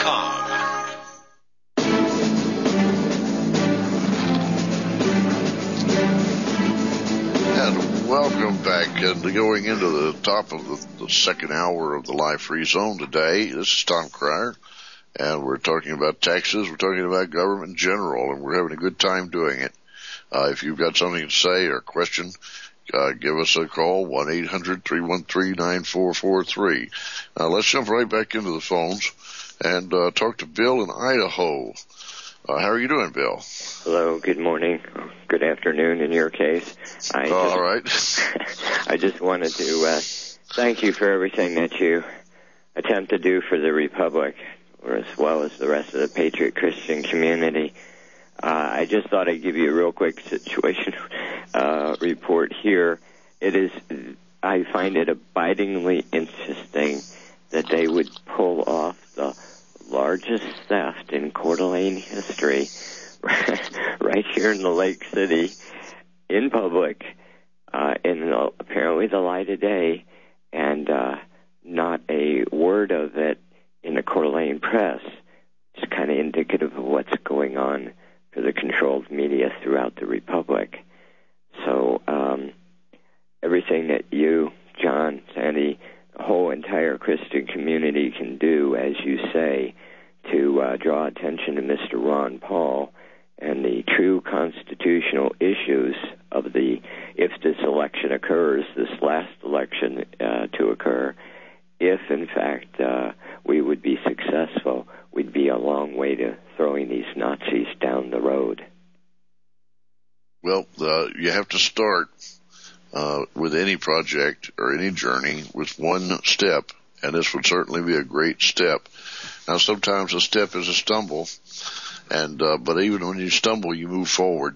And welcome back. And going into the top of the second hour of the Live Free Zone today, this is Tom Cryer, and we're talking about taxes, we're talking about government in general, and we're having a good time doing it. If you've got something to say or question, give us a call, 1-800-313-9443. Now let's jump right back into the phones and talk to Bill in Idaho. How are you doing, Bill? Hello, good morning, good afternoon in your case. All right. I just wanted to thank you for everything that you attempt to do for the Republic, or as well as the rest of the Patriot Christian community. I just thought I'd give you a real quick situation report here. I find it abidingly interesting that they would pull off the largest theft in Coeur d'Alene history right here in the Lake City in public, in apparently the light of day, and not a word of it in the Coeur d'Alene press. It's kind of indicative of what's going on for the controlled media throughout the Republic. So everything that you, John, Sandy, the whole entire Christian community can do, as you say, to draw attention to Mr. Ron Paul and the true constitutional issues of if this election occurs, this last election to occur, if in fact we would be successful, we'd be a long way to throwing these Nazis down the road. Well, you have to start with any project or any journey with one step, and this would certainly be a great step. Now, sometimes a step is a stumble, and but even when you stumble, you move forward.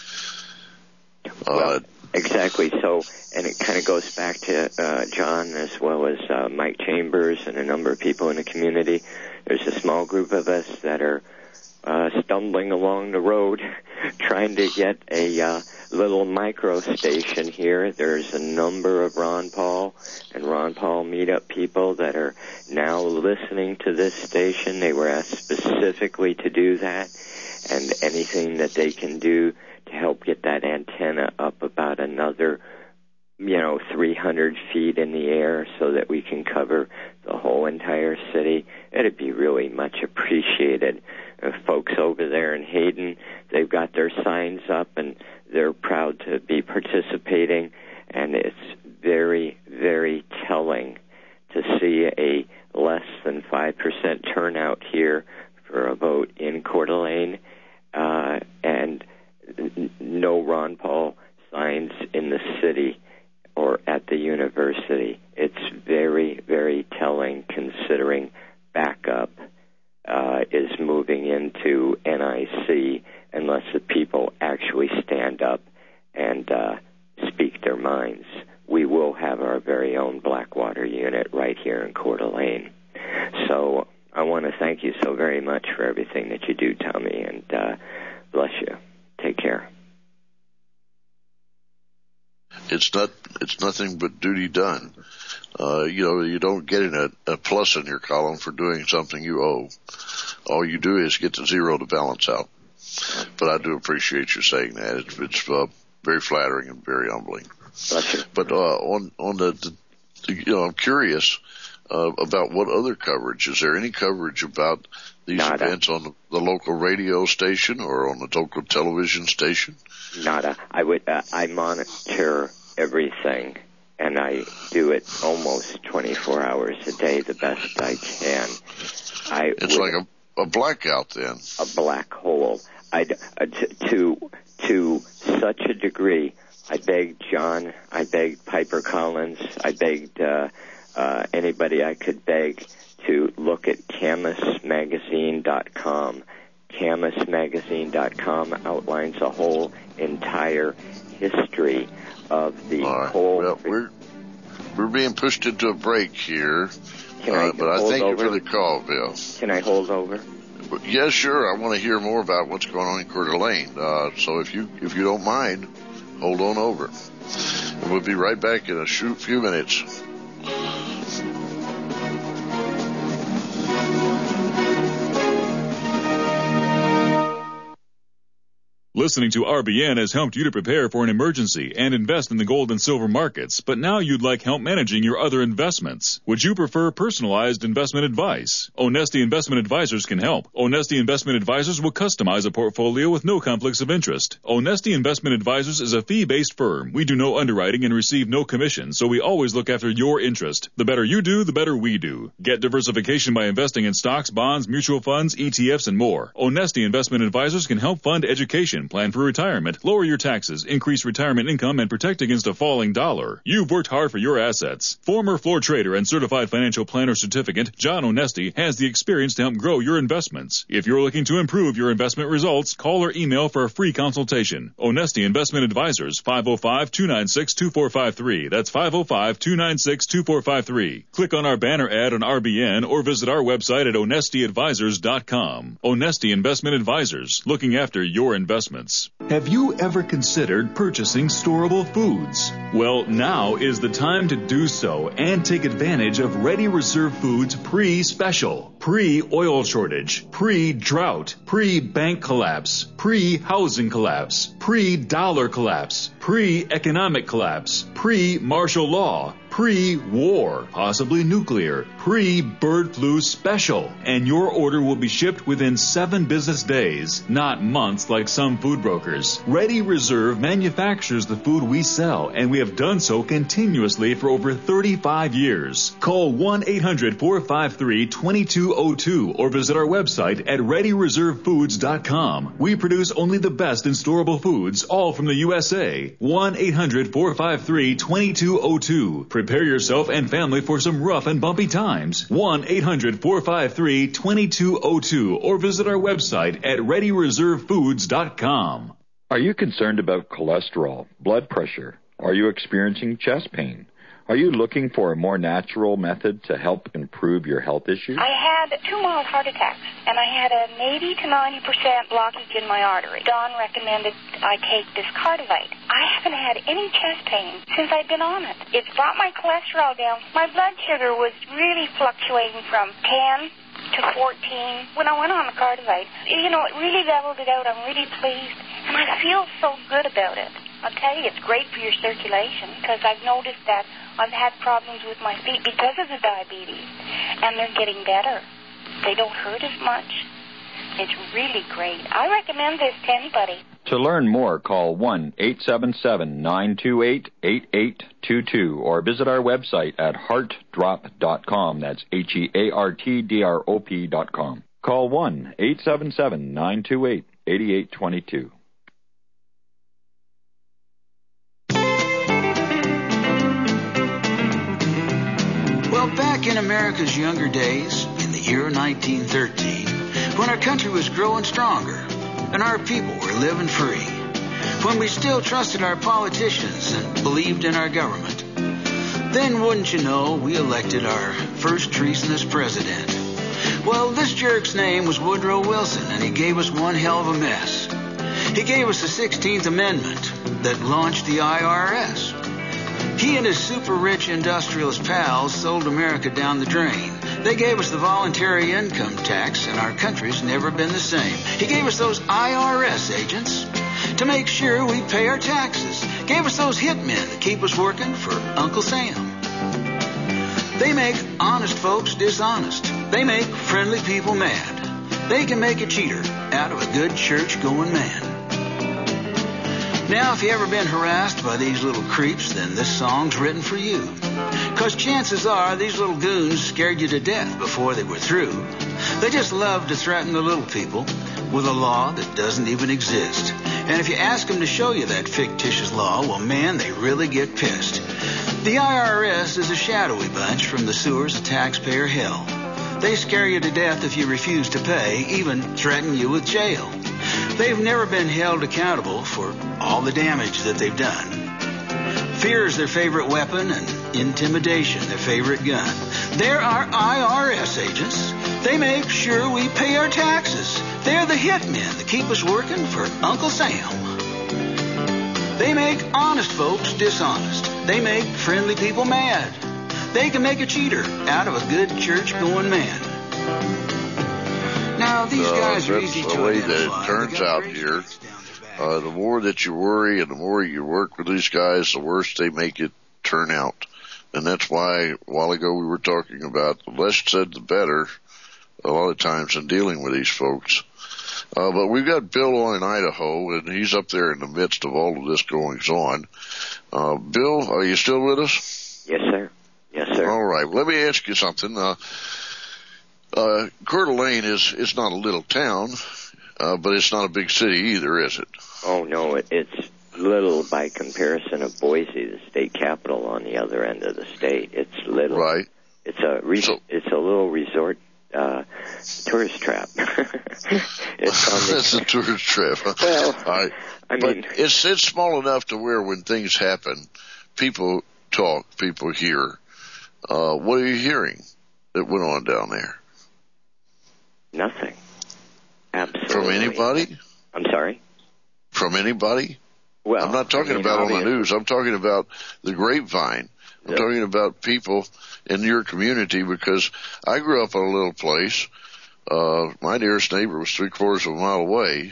Well, exactly. So, and it kind of goes back to John as well as Mike Chambers and a number of people in the community. There's a small group of us that are stumbling along the road trying to get a little micro station here. There's a number of Ron Paul and Ron Paul meetup people that are now listening to this station. They were asked specifically to do that, and anything that they can do to help get that antenna up about another 300 feet in the air so that we can cover the whole entire city, it'd be really much appreciated. Folks over there in Hayden, they've got their signs up and they're proud to be participating, and it's very, very telling to see a less than 5% turnout here for a vote in Coeur d'Alene, and no Ron Paul signs in the city or at the university. It's very, very telling considering backup is moving into NIC unless the people actually stand up and speak their minds. We will have our very own Blackwater unit right here in Coeur d'Alene. So I want to thank you so very much for everything that you do, Tommy, and bless you. Take care. It's nothing but duty done. You don't get a plus in your column for doing something you owe. All you do is get the zero to balance out. But I do appreciate you saying that. It's very flattering and very humbling. But on the I'm curious about what other coverage. Is there any coverage about these events on the local radio station or on the local television station? Nada. I monitor everything, and I do it almost 24 hours a day, the best I can. It's like a blackout then. A black hole. To such a degree, I begged John, I begged Piper Collins, I begged anybody I could beg to look at CamisMagazine.com. CamisMagazine.com outlines a whole entire history of the whole. Well, we're being pushed into a break here, but I thank you for the call, Bill. Can I hold over? Yeah, sure. I want to hear more about what's going on in Coeur d'Alene. So if you don't mind, hold on over. And we'll be right back in a few minutes. Listening to RBN has helped you to prepare for an emergency and invest in the gold and silver markets, but now you'd like help managing your other investments. Would you prefer personalized investment advice? Onesti Investment Advisors can help. Onesti Investment Advisors will customize a portfolio with no conflicts of interest. Onesti Investment Advisors is a fee-based firm. We do no underwriting and receive no commission, so we always look after your interest. The better you do, the better we do. Get diversification by investing in stocks, bonds, mutual funds, ETFs, and more. Onesti Investment Advisors can help fund education, plan for retirement, lower your taxes, increase retirement income, and protect against a falling dollar. You've worked hard for your assets. Former floor trader and certified financial planner certificate, John Onesti, has the experience to help grow your investments. If you're looking to improve your investment results, call or email for a free consultation. Onesti Investment Advisors, 505-296-2453. That's 505-296-2453. Click on our banner ad on RBN or visit our website at onestiadvisors.com. Onesti Investment Advisors, looking after your investments. Have you ever considered purchasing storable foods? Well, now is the time to do so and take advantage of Ready Reserve Foods pre-special, pre-oil shortage, pre-drought, pre-bank collapse, pre-housing collapse, pre-dollar collapse, pre-economic collapse, pre-martial law, pre-war, possibly nuclear, pre-bird flu special. And your order will be shipped within 7 business days, not months like some food brokers. Ready Reserve manufactures the food we sell, and we have done so continuously for over 35 years. Call 1-800-453-2202 or visit our website at ReadyReserveFoods.com. We produce only the best in storable foods, all from the USA. 1-800-453-2202. Prepare yourself and family for some rough and bumpy times. 1-800-453-2202 or visit our website at ReadyReserveFoods.com. Are you concerned about cholesterol, blood pressure? Are you experiencing chest pain? Are you looking for a more natural method to help improve your health issues? I had 2 mild heart attacks, and I had an 80 to 90% blockage in my artery. Don recommended I take this Cardivite. I haven't had any chest pain since I've been on it. It's brought my cholesterol down. My blood sugar was really fluctuating from 10 to 14 when I went on the Cardivite. You know, it really leveled it out. I'm really pleased, and I feel so good about it. I'll tell you, it's great for your circulation because I've noticed that I've had problems with my feet because of the diabetes, and they're getting better. They don't hurt as much. It's really great. I recommend this to anybody. To learn more, call 1-877-928-8822 or visit our website at heartdrop.com. That's HEARTDROP.com. Call 1-877-928-8822. Well, back in America's younger days, in the year 1913, when our country was growing stronger and our people were living free, when we still trusted our politicians and believed in our government, then wouldn't you know, we elected our first treasonous president. Well, this jerk's name was Woodrow Wilson, and he gave us one hell of a mess. He gave us the 16th Amendment that launched the IRS. He and his super-rich industrialist pals sold America down the drain. They gave us the voluntary income tax, and our country's never been the same. He gave us those IRS agents to make sure we pay our taxes. Gave us those hitmen to keep us working for Uncle Sam. They make honest folks dishonest. They make friendly people mad. They can make a cheater out of a good church-going man. Now, if you ever been harassed by these little creeps, then this song's written for you. 'Cause chances are these little goons scared you to death before they were through. They just love to threaten the little people with a law that doesn't even exist. And if you ask them to show you that fictitious law, well, man, they really get pissed. The IRS is a shadowy bunch from the sewers of taxpayer hell. They scare you to death if you refuse to pay, even threaten you with jail. They've never been held accountable for all the damage that they've done. Fear is their favorite weapon and intimidation their favorite gun. They're our IRS agents. They make sure we pay our taxes. They're the hitmen that keep us working for Uncle Sam. They make honest folks dishonest. They make friendly people mad. They can make a cheater out of a good church-going man. Now, these guys are easy to the way that it turns out here The more that you worry and the more you work with these guys, the worse they make it turn out. And that's why a while ago we were talking about the less said the better a lot of times in dealing with these folks. But we've got Bill on in Idaho, and he's up there in the midst of all of this goings on. Bill, are you still with us? Yes, sir. Yes, sir. All right. Let me ask you something. Coeur d'Alene is not a little town, but it's not a big city either, is it? Oh, no, it's little by comparison of Boise, the state capital on the other end of the state. It's little. Right. It's a little resort tourist trap. It's a tourist trap. Well, I mean, it's small enough to where when things happen, people talk, people hear. What are you hearing that went on down there? Nothing. Absolutely. From anybody? I'm sorry? From anybody? Well, I'm not talking about on the news. I'm talking about the grapevine. I'm talking about people in your community, because I grew up in a little place. My nearest neighbor was 3/4 of a mile away.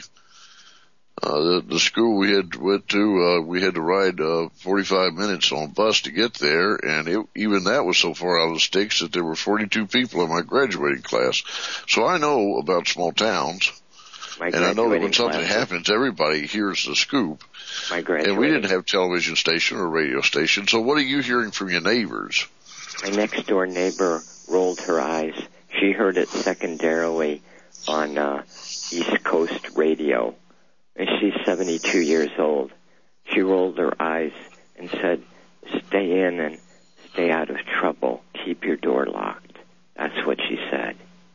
The school we went to, we had to ride 45 minutes on a bus to get there, and even that was so far out of the sticks that there were 42 people in my graduating class. So I know about small towns, and I know that when something happens, everybody hears the scoop. And we didn't have television station or radio station, so what are you hearing from your neighbors? My next door neighbor rolled her eyes. She heard it secondarily on East Coast radio, and she's 72 years old. She rolled her eyes and said, "Stay in and stay out of trouble. Keep your door locked." That's what she said.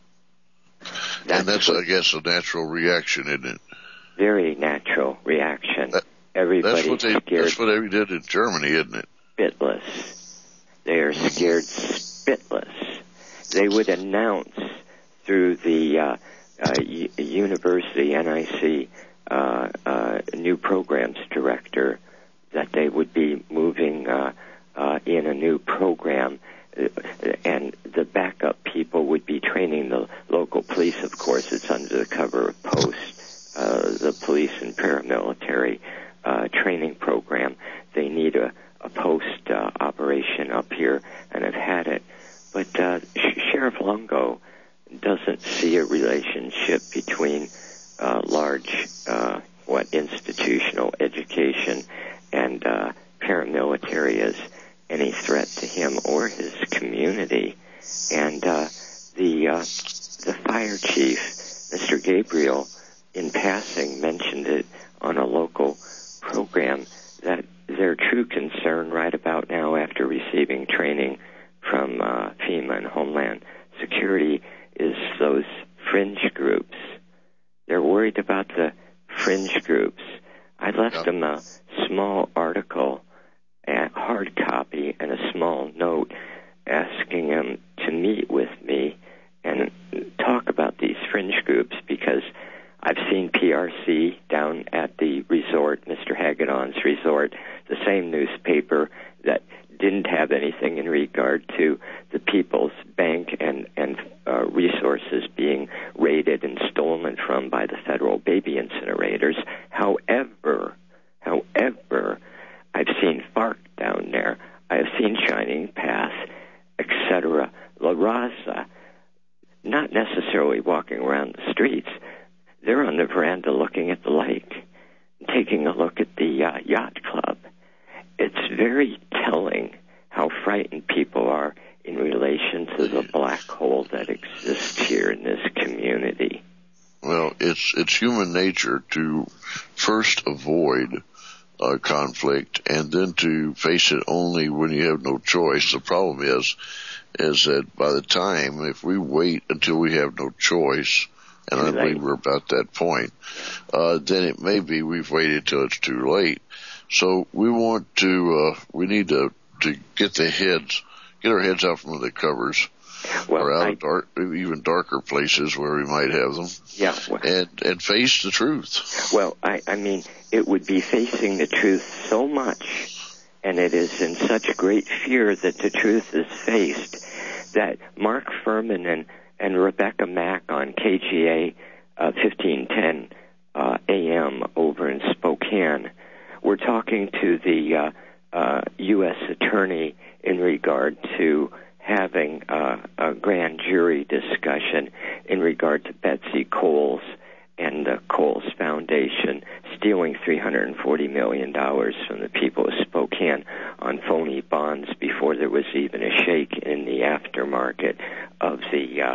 That's I guess, a natural reaction, isn't it? Very natural reaction. Everybody's scared. That's what they did in Germany, isn't it? Spitless. They are scared spitless. They would announce through the university, NIC, new programs director, that they would be moving in a new program, and the backup people would be training the local police. Of course, it's under the cover of post, the police and paramilitary training program. They need a post operation up here, and have had it. But Sheriff Longo doesn't see a relationship between large institutional education and paramilitary as any threat to him or his community. And the fire chief, Mr. Gabriel, in passing mentioned it on a local program, that their true concern right about now, after receiving training from FEMA and Homeland Security, is those fringe groups. They're worried about the fringe groups. I left them a small article, a hard copy, and a small note asking them to meet with me and talk about these fringe groups, because I've seen PRC down at the resort, Mr. Hagedon's resort, the same newspaper that didn't have anything in regard to the People's Bank and resources being raided and stolen from by the federal baby incinerators. However, I've seen FARC down there. I have seen Shining Path, etc. La Raza, not necessarily walking around the streets. They're on the veranda looking at the lake, taking a look at the yacht club. It's very telling how frightened people are in relation to the black hole that exists here in this community. Well, it's human nature to first avoid conflict and then to face it only when you have no choice. The problem is that by the time, if we wait until we have no choice, and I believe we're about that point, then it may be we've waited till it's too late. So we we need to get our heads out from the covers, or out of even darker places where we might have them. Yeah. And face the truth. Well, I mean, it would be facing the truth so much, and it is in such great fear that the truth is faced, that Mark Furman and Rebecca Mack on KGA 1510 a.m. over in Spokane. We're talking to the U.S. Attorney in regard to having a grand jury discussion in regard to Betsy Coles and the Coles Foundation stealing $340 million from the people of Spokane on phony bonds before there was even a shake in the aftermarket of the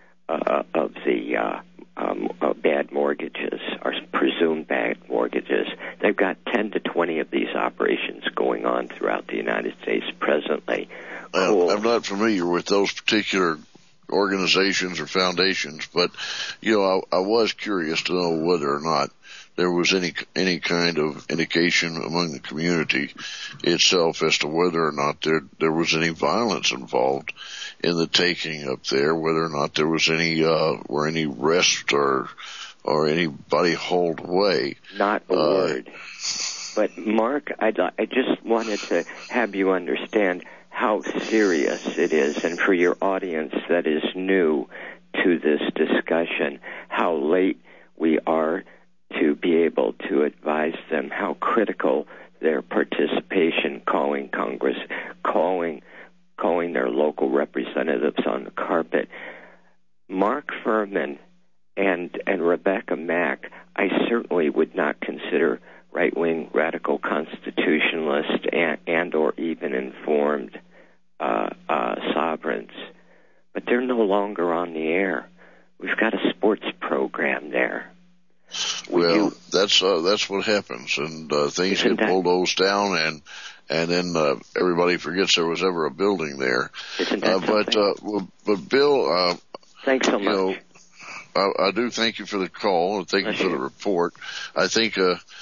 bad mortgages, or presumed bad mortgages. They've got 10 to 20 of these operations going on throughout the United States presently. I'm not familiar with those particular organizations or foundations, but I was curious to know whether or not there was any kind of indication among the community itself as to whether or not there was any violence involved in the taking up there, whether or not there was any arrest or anybody hauled away. Not a word. But Mark, I just wanted to have you understand how serious it is, and for your audience that is new to this discussion, how late we are to be able to advise them how critical their participation, calling Congress, calling their local representatives on the carpet. Mark Furman and Rebecca Mack, I certainly would not consider right-wing radical constitutionalists and or even informed sovereigns, but they're no longer on the air. We've got a sports program there. Well, that's what happens, and things get bulldozed down, and then everybody forgets there was ever a building there. Isn't that but Bill, thanks so much. I do thank you for the call and thank you for the report. I think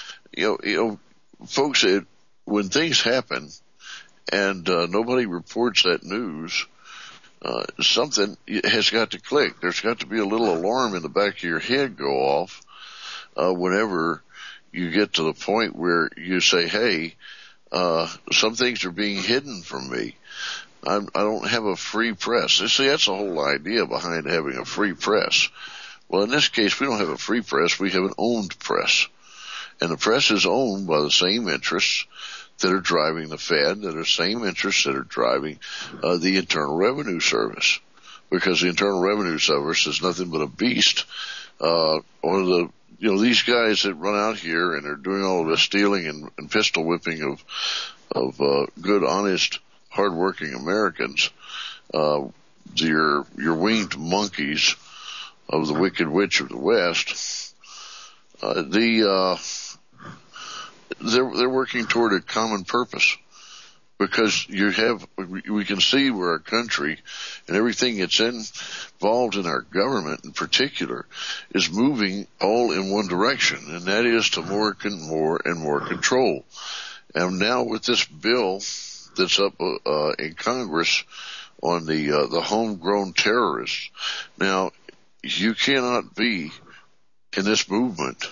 folks, when things happen and nobody reports that news, something has got to click. There's got to be a little alarm in the back of your head go off whenever you get to the point where you say, hey, some things are being hidden from me. I don't have a free press. See, that's the whole idea behind having a free press. Well, in this case, we don't have a free press. We have an owned press. And the press is owned by the same interests that are driving the Fed, that are the same interests that are driving the Internal Revenue Service. Because the Internal Revenue Service is nothing but a beast. These guys that run out here and are doing all of this stealing and pistol whipping of good, honest, hardworking Americans, your winged monkeys of the Wicked Witch of the West, they're working toward a common purpose, because we can see where our country and everything that's involved in our government in particular is moving all in one direction, and that is to more and more control. And now with this bill that's up in Congress on the homegrown terrorists, now you cannot be in this movement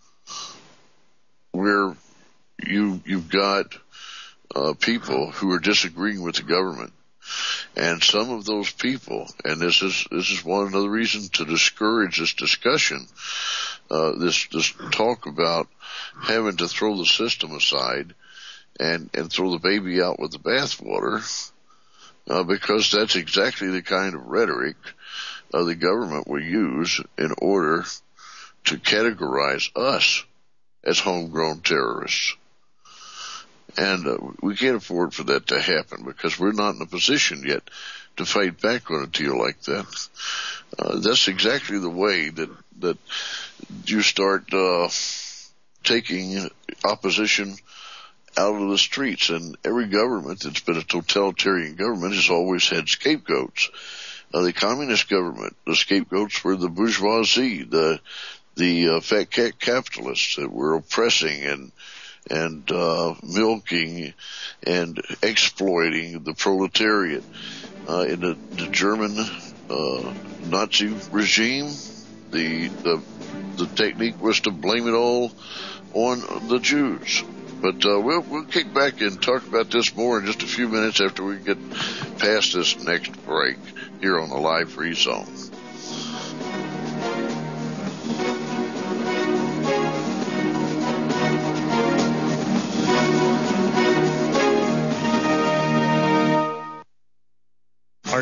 where you've got people who are disagreeing with the government, and some of those people, and this is one another reason to discourage this discussion, this talk about having to throw the system aside and throw the baby out with the bathwater, because that's exactly the kind of rhetoric the government will use in order to categorize us as homegrown terrorists. And we can't afford for that to happen, because we're not in a position yet to fight back on a deal like that. That's exactly the way that you start taking opposition out of the streets. And every government that's been a totalitarian government has always had scapegoats. The communist government, the scapegoats were the bourgeoisie, the fat cat capitalists that were oppressing and milking and exploiting the proletariat. In the German Nazi regime, the technique was to blame it all on the Jews. But we'll kick back and talk about this more in just a few minutes after we get past this next break here on the Live Free Zone.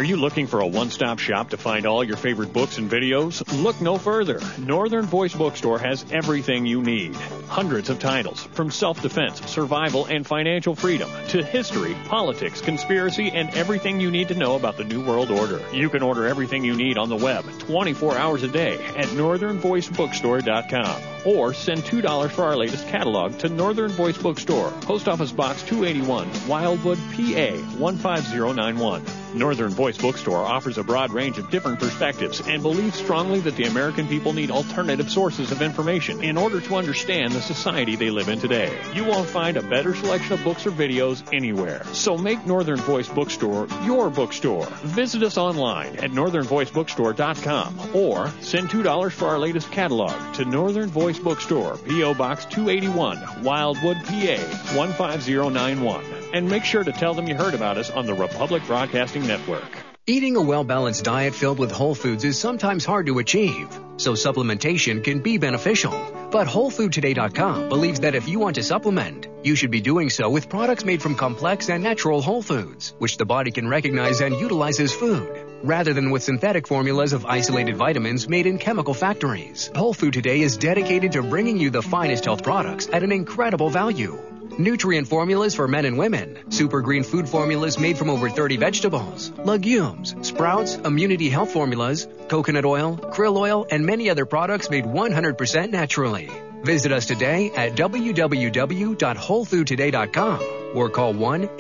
Are you looking for a one-stop shop to find all your favorite books and videos? Look no further. Northern Voice Bookstore has everything you need. Hundreds of titles, from self-defense, survival, and financial freedom, to history, politics, conspiracy, and everything you need to know about the New World Order. You can order everything you need on the web 24 hours a day at northernvoicebookstore.com. Or send $2 for our latest catalog to Northern Voice Bookstore, Post Office Box 281, Wildwood, PA 15091. Northern Voice Bookstore offers a broad range of different perspectives and believes strongly that the American people need alternative sources of information in order to understand the society they live in today. You won't find a better selection of books or videos anywhere. So make Northern Voice Bookstore your bookstore. Visit us online at northernvoicebookstore.com or send $2 for our latest catalog to Northern Voice Bookstore, P.O. Box 281, Wildwood, PA 15091. And make sure to tell them you heard about us on the Republic Broadcasting Network. Eating a well-balanced diet filled with whole foods is sometimes hard to achieve, so supplementation can be beneficial. But WholeFoodToday.com believes that if you want to supplement, you should be doing so with products made from complex and natural whole foods, which the body can recognize and utilize as food, rather than with synthetic formulas of isolated vitamins made in chemical factories. Whole Food Today is dedicated to bringing you the finest health products at an incredible value. Nutrient formulas for men and women, super green food formulas made from over 30 vegetables, legumes, sprouts, immunity health formulas, coconut oil, krill oil, and many other products made 100% naturally. Visit us today at www.wholefoodtoday.com or call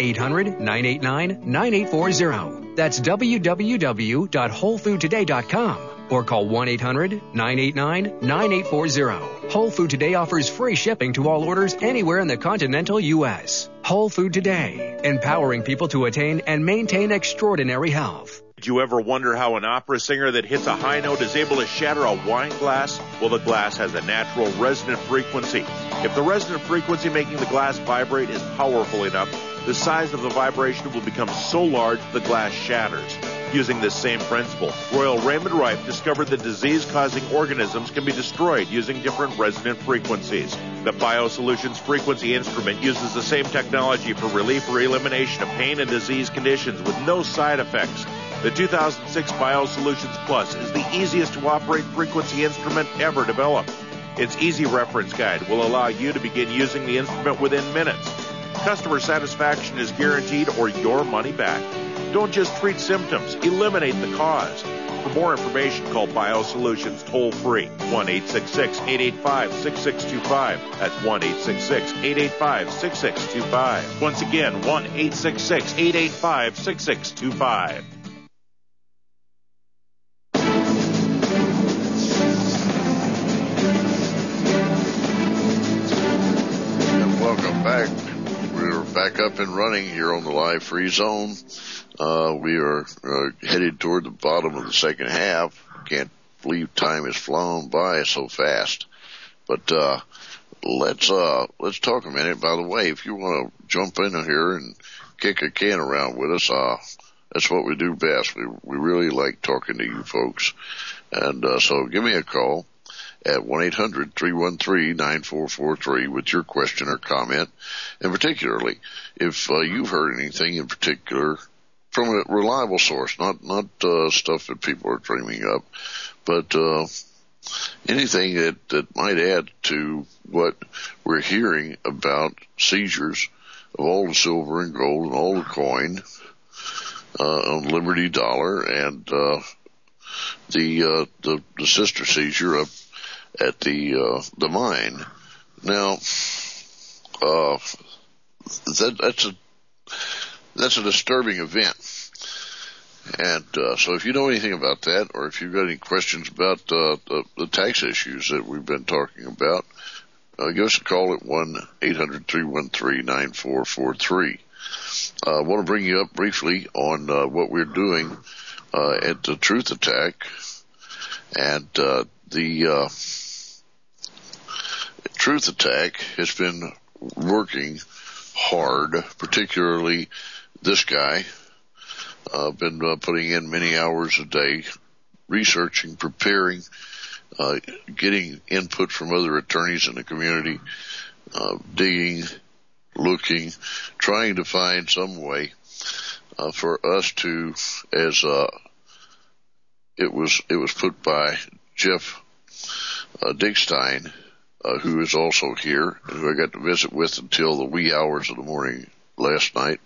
1-800-989-9840. That's www.wholefoodtoday.com. Or call 1-800-989-9840. Whole Food Today offers free shipping to all orders anywhere in the continental U.S. Whole Food Today, empowering people to attain and maintain extraordinary health. Did you ever wonder how an opera singer that hits a high note is able to shatter a wine glass? Well, the glass has a natural resonant frequency. If the resonant frequency making the glass vibrate is powerful enough, the size of the vibration will become so large the glass shatters. Using this same principle, Royal Raymond Rife discovered that disease-causing organisms can be destroyed using different resonant frequencies. The BioSolutions Frequency Instrument uses the same technology for relief or elimination of pain and disease conditions with no side effects. The 2006 BioSolutions Plus is the easiest to operate frequency instrument ever developed. Its easy reference guide will allow you to begin using the instrument within minutes. Customer satisfaction is guaranteed or your money back. Don't just treat symptoms, eliminate the cause. For more information, call BioSolutions toll-free, 1-866-885-6625. That's 1-866-885-6625. Once again, 1-866-885-6625. And welcome back. We're back up and running here on the Live Free Zone. We are headed toward the bottom of the second half. Can't believe time has flown by so fast. But let's talk a minute. By the way, if you want to jump in here and kick a can around with us, that's what we do best. We really like talking to you folks. And so give me a call at 1-800-313-9443 with your question or comment. And particularly, if you've heard anything in particular from a reliable source, not stuff that people are dreaming up, but anything that might add to what we're hearing about seizures of all the silver and gold and all the coin on Liberty Dollar and the sister seizure up at the mine. Now, that's a disturbing event. And so if you know anything about that, or if you've got any questions about the tax issues that we've been talking about, give us a call at 1-800-313-9443. I want to bring you up briefly on what we're doing at the Truth Attack. And the Truth Attack has been working hard, particularly this guy. Been putting in many hours a day, researching, preparing, getting input from other attorneys in the community, digging, looking, trying to find some way for us to, as it was put by Jeff Dickstein, who is also here, and who I got to visit with until the wee hours of the morning last night.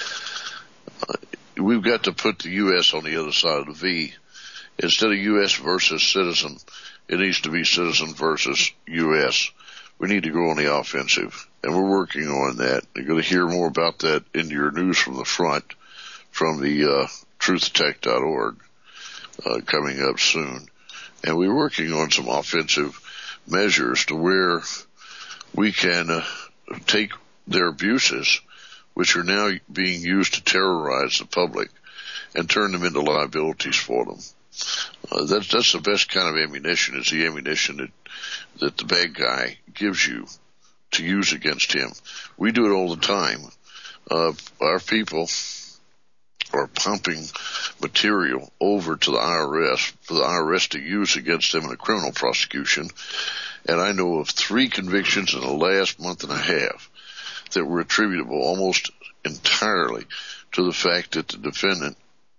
We've got to put the U.S. on the other side of the V. Instead of U.S. versus citizen, it needs to be citizen versus U.S. We need to go on the offensive, and we're working on that. You're going to hear more about that in your news from the front from the truthtech.org coming up soon. And we're working on some offensive measures to where we can take their abuses, which are now being used to terrorize the public, and turn them into liabilities for them. That's the best kind of ammunition, is the ammunition that the bad guy gives you to use against him. We do it all the time. Our people are pumping material over to the IRS for the IRS to use against them in a criminal prosecution. And I know of 3 convictions in the last month and a half that were attributable almost entirely to the fact that the defendant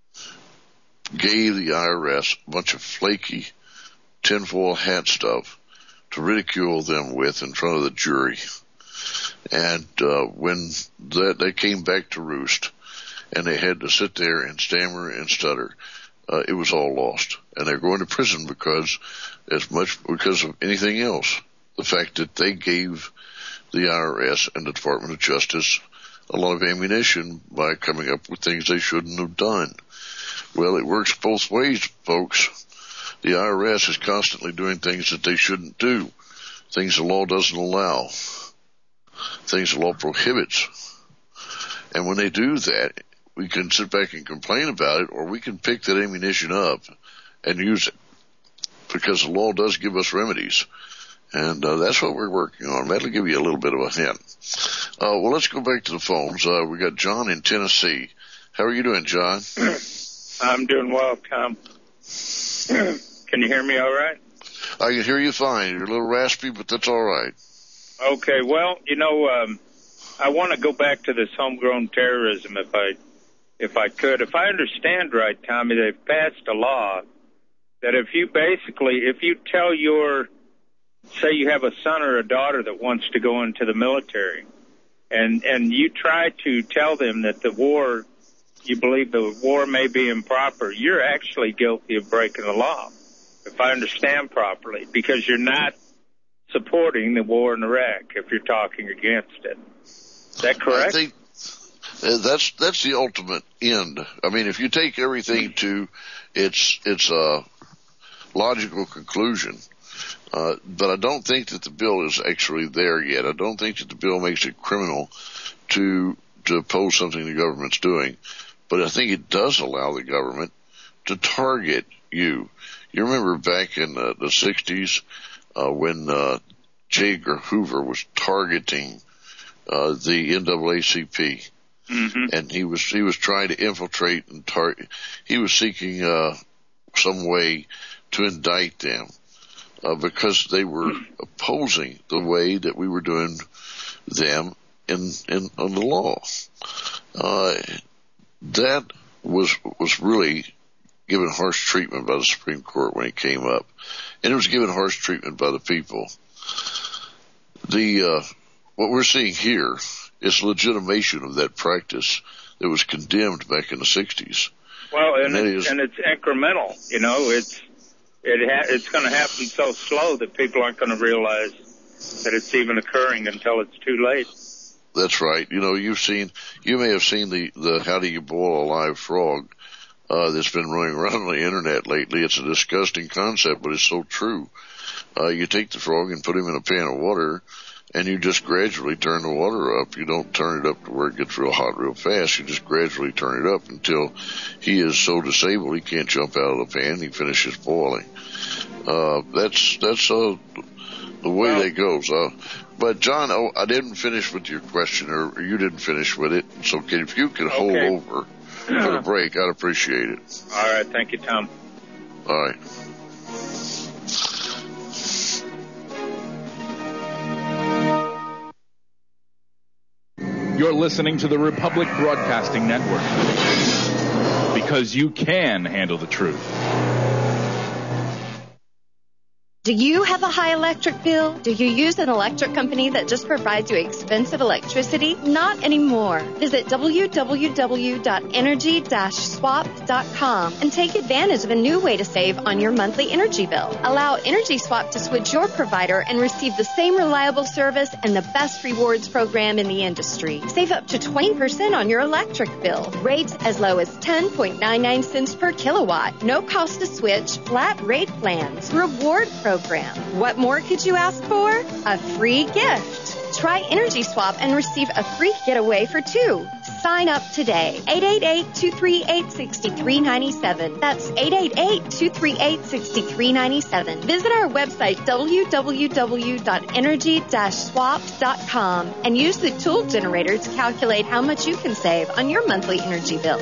gave the IRS a bunch of flaky tinfoil hat stuff to ridicule them with in front of the jury. And when they came back to roost and they had to sit there and stammer and stutter, it was all lost. And they're going to prison because of anything else. The fact that they gave the IRS and the Department of Justice a lot of ammunition by coming up with things they shouldn't have done. Well, it works both ways, folks. The IRS is constantly doing things that they shouldn't do, things the law doesn't allow, things the law prohibits. And when they do that, we can sit back and complain about it, or we can pick that ammunition up and use it, because the law does give us remedies. And that's what we're working on. That'll give you a little bit of a hint. Well, let's go back to the phones. We got John in Tennessee. How are you doing, John? I'm doing well, Tom. Can you hear me all right? I can hear you fine. You're a little raspy, but that's all right. Okay, well, I want to go back to this homegrown terrorism if I could. If I understand right, Tommy, they've passed a law that if you tell say you have a son or a daughter that wants to go into the military, and you try to tell them that you believe the war may be improper, you're actually guilty of breaking the law, if I understand properly, because you're not supporting the war in Iraq if you're talking against it. Is that correct? I think that's the ultimate end. I mean, if you take everything to its logical conclusion, but I don't think that the bill is actually there yet. I don't think that the bill makes it criminal to oppose something the government's doing. But I think it does allow the government to target you. You remember back in the 60s when J. Edgar Hoover was targeting the NAACP, and he was trying to infiltrate and he was seeking some way to indict them because they were opposing the way that we were doing them on the law. That was really given harsh treatment by the Supreme Court when it came up, and it was given harsh treatment by the people. What we're seeing here is legitimation of that practice that was condemned back in the 60s. Well, and it's incremental. It's going to happen so slow that people aren't going to realize that it's even occurring until it's too late. That's right. You may have seen the how do you boil a live frog that's been running around on the internet lately. It's a disgusting concept, but it's so true. You take the frog and put him in a pan of water, and you just gradually turn the water up. You don't turn it up to where it gets real hot real fast. You just gradually turn it up until he is so disabled he can't jump out of the pan. He finishes boiling. That's the way that goes. But John, I didn't finish with your question, or you didn't finish with it. So if you could hold over for the break, I'd appreciate it. All right. Thank you, Tom. All right. You're listening to the Republic Broadcasting Network. Because you can handle the truth. Do you have a high electric bill? Do you use an electric company that just provides you expensive electricity? Not anymore. Visit www.energy-swap.com and take advantage of a new way to save on your monthly energy bill. Allow Energy Swap to switch your provider and receive the same reliable service and the best rewards program in the industry. Save up to 20% on your electric bill. Rates as low as 10.99 cents per kilowatt. No cost to switch. Flat rate plans. Reward program. What more could you ask for? A free gift. Try Energy Swap and receive a free getaway for two. Sign up today. 888-238-6397. That's 888-238-6397. Visit our website, www.energy-swap.com, and use the tool generator to calculate how much you can save on your monthly energy bill.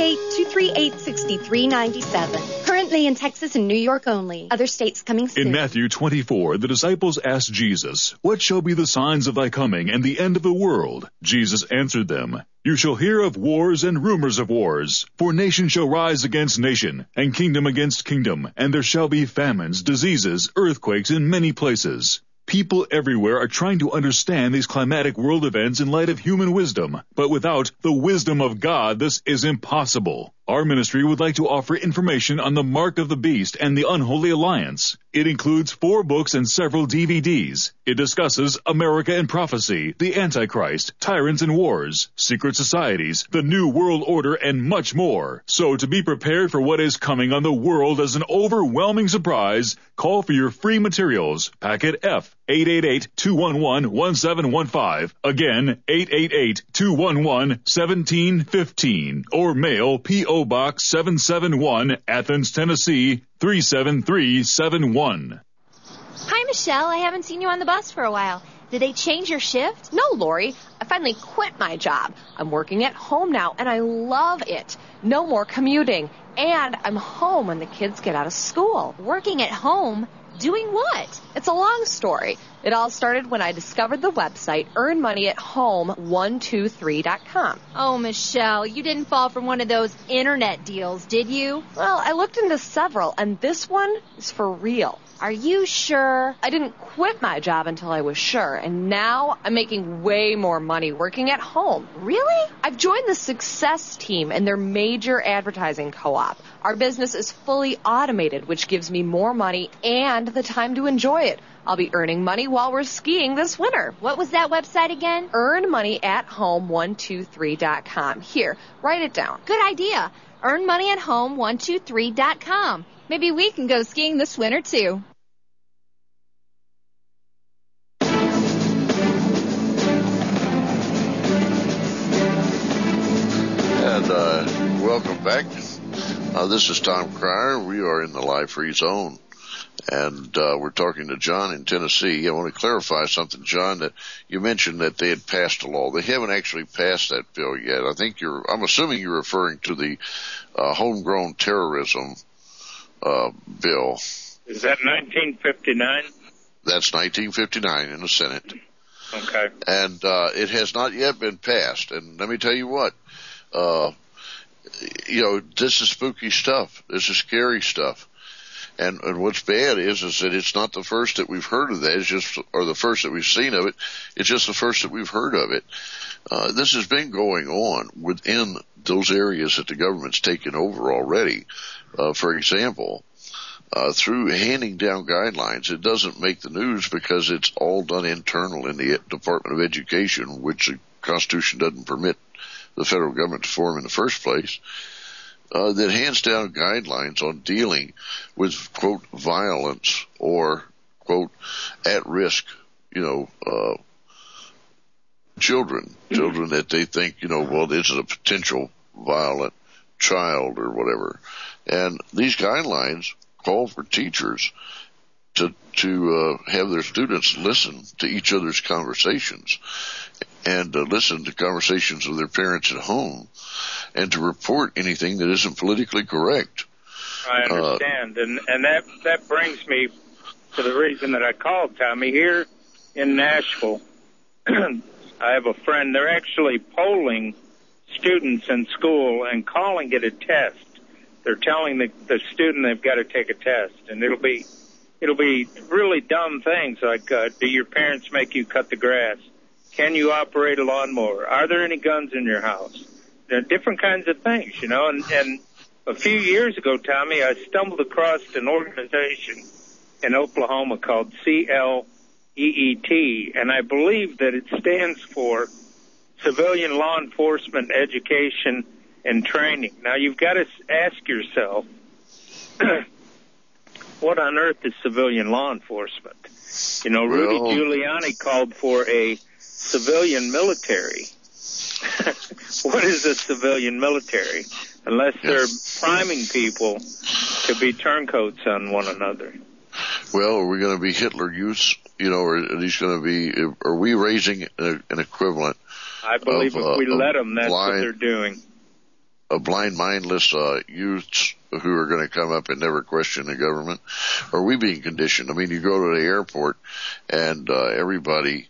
888-238-6397. Currently in Texas and New York only. Other states coming soon. In Matthew 24, the disciples asked Jesus, "What shall be the signs of thy coming and the end of the world?" Jesus answered them, "You shall hear of wars and rumors of wars, for nation shall rise against nation, and kingdom against kingdom, and there shall be famines, diseases, earthquakes in many places." People everywhere are trying to understand these climatic world events in light of human wisdom, but without the wisdom of God, this is impossible. Our ministry would like to offer information on the Mark of the Beast and the Unholy Alliance. It includes 4 books and several DVDs. It discusses America and Prophecy, the Antichrist, Tyrants and Wars, Secret Societies, the New World Order, and much more. So to be prepared for what is coming on the world as an overwhelming surprise, call for your free materials. Packet F, 888-211-1715. Again, 888-211-1715. Or mail P.O. Box 771, Athens, Tennessee, 37371. Hi, Michelle. I haven't seen you on the bus for a while. Did they change your shift? No, Lori. I finally quit my job. I'm working at home now, and I love it. No more commuting. And I'm home when the kids get out of school. Working at home? Doing what? It's a long story. It all started when I discovered the website earnmoneyathome123.com. Oh, Michelle, you didn't fall for one of those internet deals, did you? Well, I looked into several, and this one is for real. Are you sure? I didn't quit my job until I was sure, and now I'm making way more money working at home. Really? I've joined the Success Team and their major advertising co-op. Our business is fully automated, which gives me more money and the time to enjoy it. I'll be earning money while we're skiing this winter. What was that website again? earnmoneyathome123.com. Here, write it down. Good idea. earnmoneyathome123.com. Maybe we can go skiing this winter, too. And welcome back. This is Tom Cryer. We are in the Live Free Zone. And we're talking to John in Tennessee. I want to clarify something, John, that you mentioned that they had passed a law. They haven't actually passed that bill yet. I'm assuming you're referring to the homegrown terrorism bill. Is that 1959? That's 1959 in the Senate. Okay. And it has not yet been passed. And let me tell you what, this is spooky stuff. This is scary stuff. And what's bad is that it's not the first that we've heard of that, or the first that we've seen of it. It's just the first that we've heard of it. This has been going on within those areas that the government's taken over already. For example, through handing down guidelines, it doesn't make the news because it's all done internal in the Department of Education, which the Constitution doesn't permit the federal government to form in the first place. That hands down guidelines on dealing with, quote, violence or, quote, at-risk, children that they think, this is a potential violent child or whatever. And these guidelines call for teachers to have their students listen to each other's conversations and listen to conversations with their parents at home and to report anything that isn't politically correct. I understand. And that brings me to the reason that I called, Tommy. Here in Nashville, I have a friend, they're actually polling students in school and calling it a test. They're telling the student they've got to take a test, and it'll be really dumb things like, do your parents make you cut the grass? Can you operate a lawnmower? Are there any guns in your house? There are different kinds of things, and a few years ago, Tommy, I stumbled across an organization in Oklahoma called CLEET, and I believe that it stands for Civilian Law Enforcement Education and Training. Now, you've got to ask yourself, what on earth is civilian law enforcement? Rudy Giuliani called for a civilian military. What is a civilian military? Unless they're priming people to be turncoats on one another. Well, are we going to be Hitler Youths? Or are these going to be? Are we raising an equivalent? I believe if we let them, that's what they're doing. A blind, mindless youths who are going to come up and never question the government? Are we being conditioned? I mean, you go to the airport and everybody,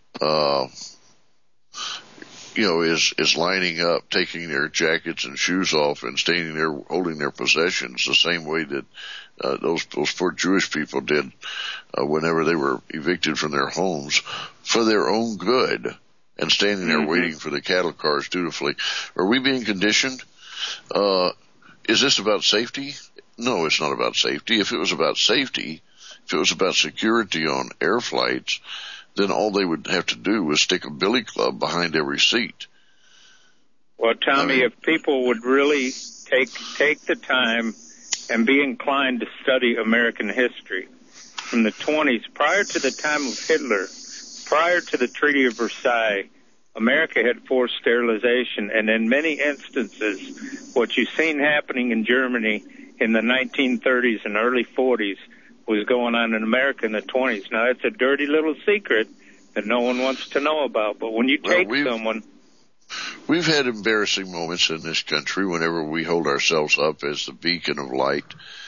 is lining up, taking their jackets and shoes off and standing there holding their possessions the same way that those poor Jewish people did whenever they were evicted from their homes for their own good and standing there waiting for the cattle cars dutifully. Are we being conditioned? Is this about safety? No, it's not about safety. If it was about safety, if it was about security on air flights, then all they would have to do was stick a billy club behind every seat. Well, Tommy, if people would really take the time and be inclined to study American history from the 20s, prior to the time of Hitler, prior to the Treaty of Versailles, America had forced sterilization, and in many instances, what you've seen happening in Germany in the 1930s and early 40s was going on in America in the 20s. Now, it's a dirty little secret that no one wants to know about, but when you take someone... We've had embarrassing moments in this country whenever we hold ourselves up as the beacon of light,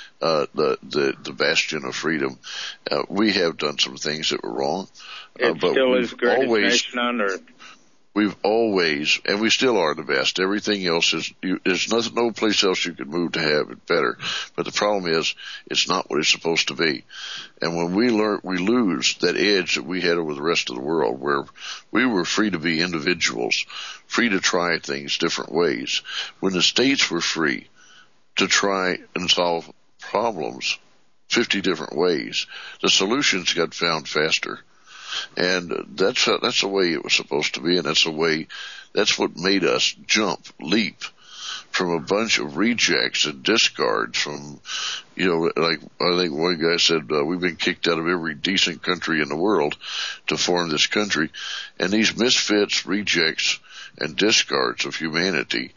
the bastion of freedom. We have done some things that were wrong. It but still is the greatest nation on earth. We've always, and we still are the best. Everything else there's no place else you could move to have it better. But the problem is, it's not what it's supposed to be. And when we lose that edge that we had over the rest of the world, where we were free to be individuals, free to try things different ways. When the states were free to try and solve problems 50 different ways, the solutions got found faster. And that's the way it was supposed to be, and that's what made us leap from a bunch of rejects and discards from, like I think one guy said, we've been kicked out of every decent country in the world to form this country. And these misfits, rejects, and discards of humanity,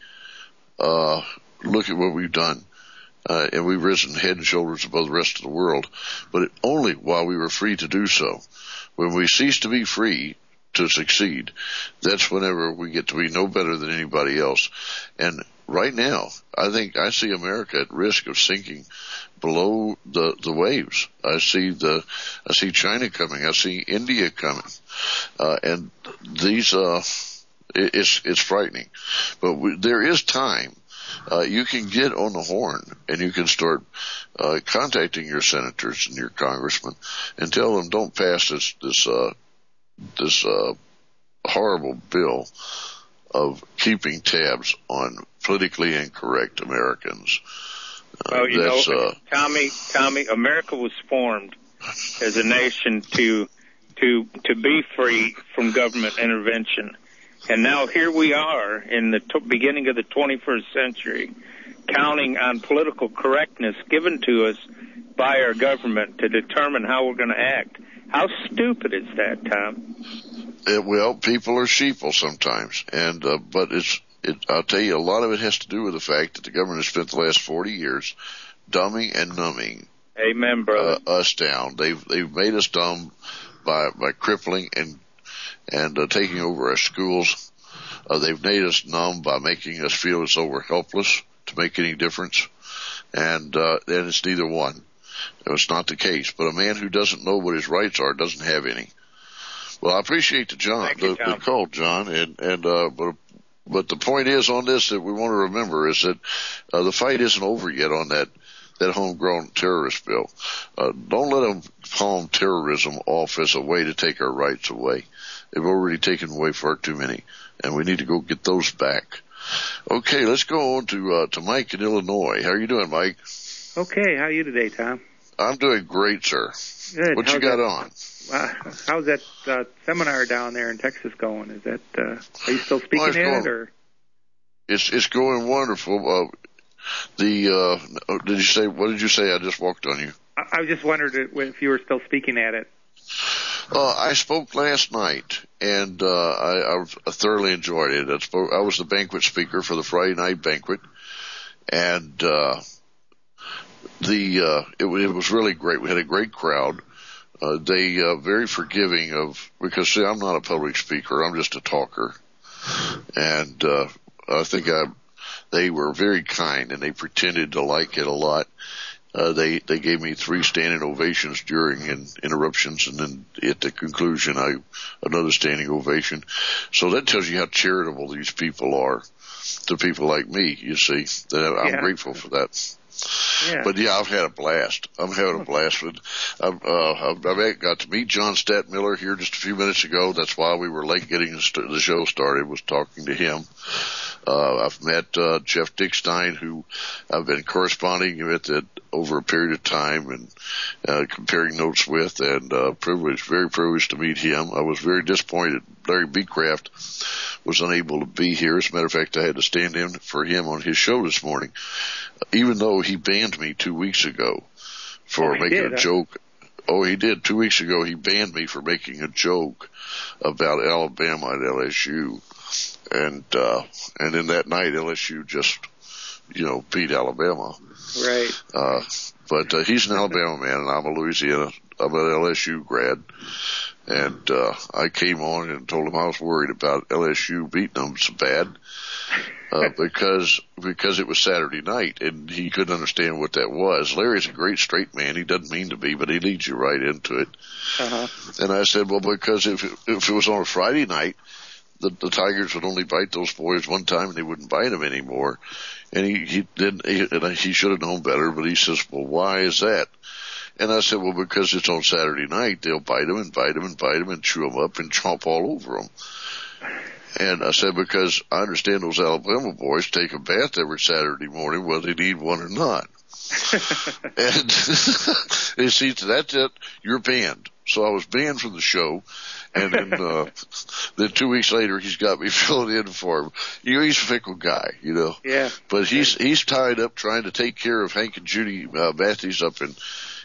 look at what we've done. And we've risen head and shoulders above the rest of the world, but only while we were free to do so. When we cease to be free to succeed, that's whenever we get to be no better than anybody else. And right now, I think I see America at risk of sinking below the waves. I see China coming. I see India coming. And these, it's frightening. But there is time. You can get on the horn and you can start contacting your senators and your congressmen and tell them don't pass this horrible bill of keeping tabs on politically incorrect Americans. Well, Tommy, America was formed as a nation to be free from government intervention. And now here we are in the beginning of the 21st century, counting on political correctness given to us by our government to determine how we're going to act. How stupid is that, Tom? Well, people are sheeple sometimes, and but I'll tell you, a lot of it has to do with the fact that the government has spent the last 40 years dumbing and numbing. Amen, brother. Us down. They've made us dumb by crippling and taking over our schools. They've made us numb by making us feel as though we're helpless to make any difference. And it's neither one. It's not the case. But a man who doesn't know what his rights are doesn't have any. Well, I appreciate the call, John, but the point is on this that we want to remember is that the fight isn't over yet on that homegrown terrorist bill. Don't let them palm terrorism off as a way to take our rights away. They've already taken away far too many, and we need to go get those back. Okay, let's go on to Mike in Illinois. How are you doing, Mike? Okay, how are you today, Tom? I'm doing great, sir. Good. What you got on? How's that seminar down there in Texas going? Is that are you still speaking at it, or? It's going wonderful. What did you say? I just walked on you. I just wondered if you were still speaking at it. I spoke last night, and I thoroughly enjoyed it. I was the banquet speaker for the Friday night banquet, and it was really great. We had a great crowd. They very forgiving because see, I'm not a public speaker. I'm just a talker, and I think they were very kind, and they pretended to like it a lot. They gave me 3 standing ovations during interruptions, and then at the conclusion, another standing ovation. So that tells you how charitable these people are to people like me, you see. I'm grateful for that. Yeah. But yeah, I've had a blast. I'm having a blast with, I got to meet John Stadtmiller here just a few minutes ago. That's why we were late getting the show started, was talking to him. I've met, Jeff Dickstein, who I've been corresponding with over a period of time and, comparing notes with, and, very privileged to meet him. I was very disappointed Larry Beecraft was unable to be here. As a matter of fact, I had to stand in for him on his show this morning, even though he banned me 2 weeks ago for making a joke. Oh, he did. 2 weeks ago, he banned me for making a joke about Alabama and LSU. And then that night, LSU just, beat Alabama. Right. But he's an Alabama man, and I'm an LSU grad. And, I came on and told him I was worried about LSU beating them so bad, because it was Saturday night and he couldn't understand what that was. Larry's a great straight man. He doesn't mean to be, but he leads you right into it. Uh-huh. And I said, well, because if it was on a Friday night, the Tigers would only bite those boys one time and they wouldn't bite them anymore. And he should have known better, but he says, well, why is that? And I said, well, because it's on Saturday night, they'll bite them and bite them and bite them and chew them up and chomp all over them. And I said, because I understand those Alabama boys take a bath every Saturday morning, whether they need one or not. And you see, that's it. You're banned. So I was banned from the show. And then 2 weeks later, he's got me filling in for him. He's a fickle guy, Yeah. But he's tied up trying to take care of Hank and Judy Matthews up in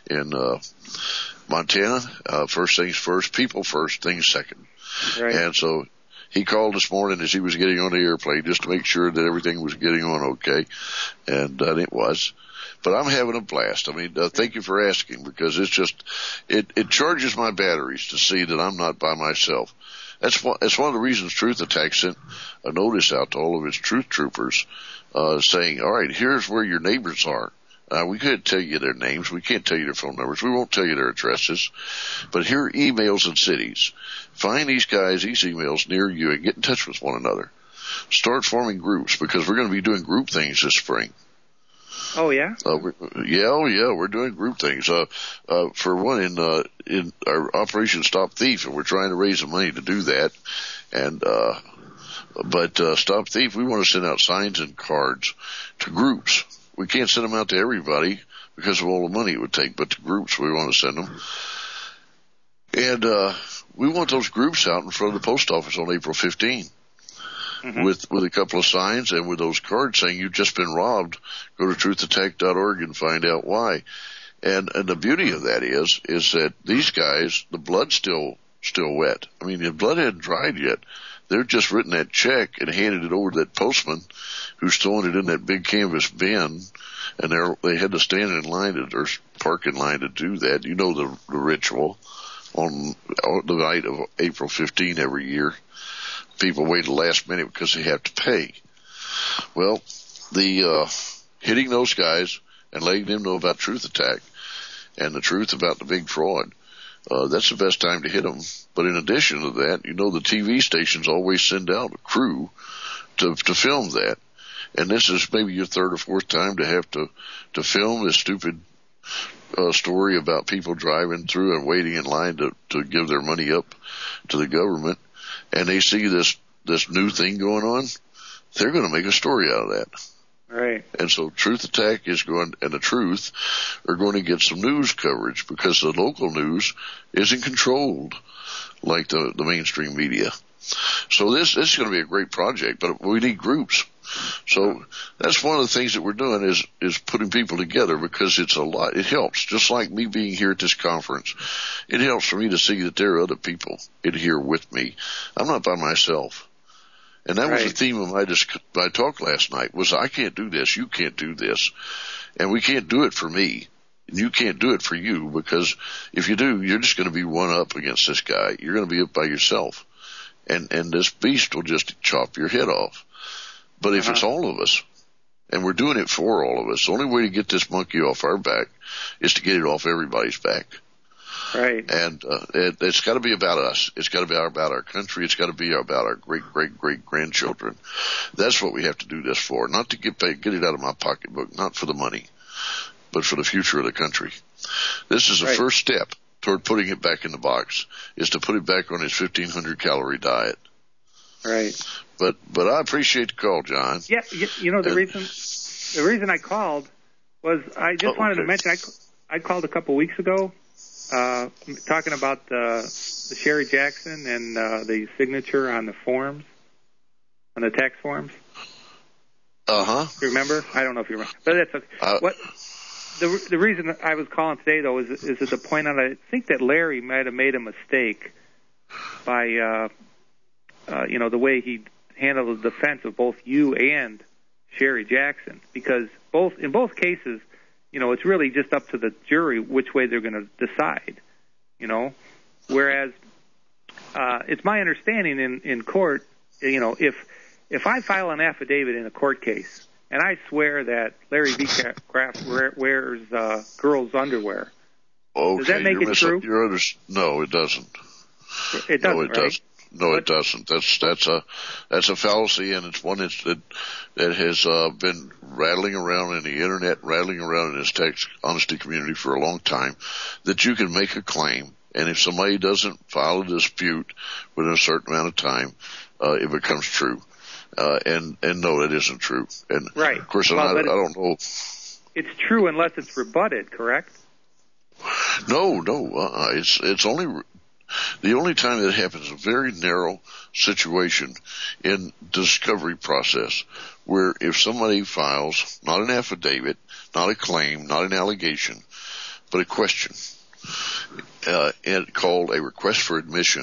Montana. First things first, people first, things second. Right. And so he called this morning as he was getting on the airplane just to make sure that everything was getting on okay. And it was. But I'm having a blast. I mean, thank you for asking, because it's just, it charges my batteries to see that I'm not by myself. That's one of the reasons Truth Attack sent a notice out to all of its truth troopers, saying, all right, here's where your neighbors are. We couldn't tell you their names. We can't tell you their phone numbers. We won't tell you their addresses. But here are emails and cities. Find these guys, these emails near you, and get in touch with one another. Start forming groups, because we're going to be doing group things this spring. Oh, yeah? We're doing group things. For one, in our Operation Stop Thief, and we're trying to raise the money to do that. And, but Stop Thief, we want to send out signs and cards to groups. We can't send them out to everybody because of all the money it would take, but to groups we want to send them. And, we want those groups out in front of the post office on April 15. Mm-hmm. with a couple of signs and with those cards saying you've just been robbed. Go to truthattack.org and find out why. And the beauty of that is that these guys, the blood's still wet. I mean, the blood hadn't dried yet. They've just written that check and handed it over to that postman who's throwing it in that big canvas bin, and they had to stand in line or park in line to do that. You know the ritual on the night of April 15 every year. People wait the last minute because they have to pay. Well, hitting those guys and letting them know about Truth Attack and the truth about the big fraud that's the best time to hit them. But in addition to that, the TV stations always send out a crew to film that. And this is maybe your third or fourth time to have to film this stupid story about people driving through and waiting in line to give their money up to the government. And they see this new thing going on. They're going to make a story out of that. Right. And so Truth Attack and the Truth are going to get some news coverage because the local news isn't controlled like the mainstream media. So this is going to be a great project, but we need groups. So that's one of the things that we're doing is putting people together, because it's a lot. It helps. Just like me being here at this conference, it helps for me to see that there are other people in here with me. I'm not by myself. And that was the theme of my talk last night, was I can't do this, you can't do this. And we can't do it for me. And you can't do it for you, because if you do, you're just going to be one up against this guy. You're going to be up by yourself. And this beast will just chop your head off. But if it's all of us, and we're doing it for all of us, the only way to get this monkey off our back is to get it off everybody's back. Right. And it's got to be about us. It's got to be about our country. It's got to be about our great-great-great-grandchildren. That's what we have to do this for, not to get it out of my pocketbook, not for the money, but for the future of the country. This is the first step toward putting it back in the box, is to put it back on his 1,500-calorie diet. Right. But I appreciate the call, John. Yeah, the reason I called was I just wanted to mention I called a couple weeks ago talking about the Sherry Jackson and the signature on the forms, on the tax forms. Uh-huh. You remember? I don't know if you remember. But that's what the reason I was calling today, though, is to point out I think that Larry might have made a mistake by the way he handled the defense of both you and Sherry Jackson, because in both cases, it's really just up to the jury which way they're going to decide, whereas it's my understanding in court, if I file an affidavit in a court case and I swear that Larry B. Kraft wears girls' underwear, does that make it true? No, it doesn't. It doesn't, right? No, it doesn't. That's a fallacy, and it's one that has been rattling around in the internet, rattling around in this tax honesty community for a long time, that you can make a claim, and if somebody doesn't file a dispute within a certain amount of time, it becomes true. And no, that isn't true. And right. Of course, I don't know. It's true unless it's rebutted, correct? No. It's only. The only time that happens is a very narrow situation in the discovery process, where if somebody files not an affidavit, not a claim, not an allegation, but a question, and called a request for admission,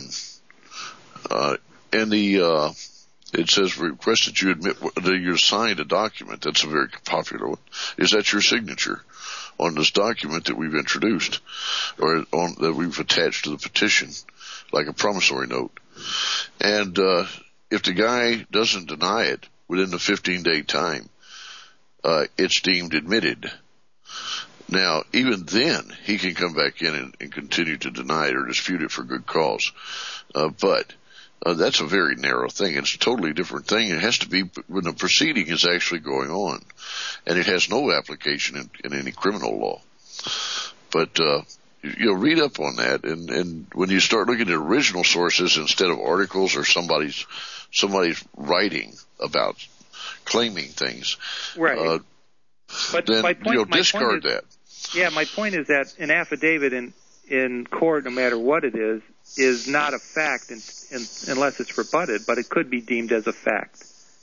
it says request that you admit that you signed a document. That's a very popular one. Is that your signature on this document that we've introduced, or that we've attached to the petition, like a promissory note? And if the guy doesn't deny it within the 15-day time, it's deemed admitted. Now, even then, he can come back in and continue to deny it or dispute it for good cause. But that's a very narrow thing. It's a totally different thing. It has to be when the proceeding is actually going on, and it has no application in any criminal law. But read up on that, and when you start looking at original sources instead of articles or somebody's writing about claiming things, right? But then my point, discard that. Yeah, my point is that an affidavit in court, no matter what it is not a fact unless it's rebutted, but it could be deemed as a fact.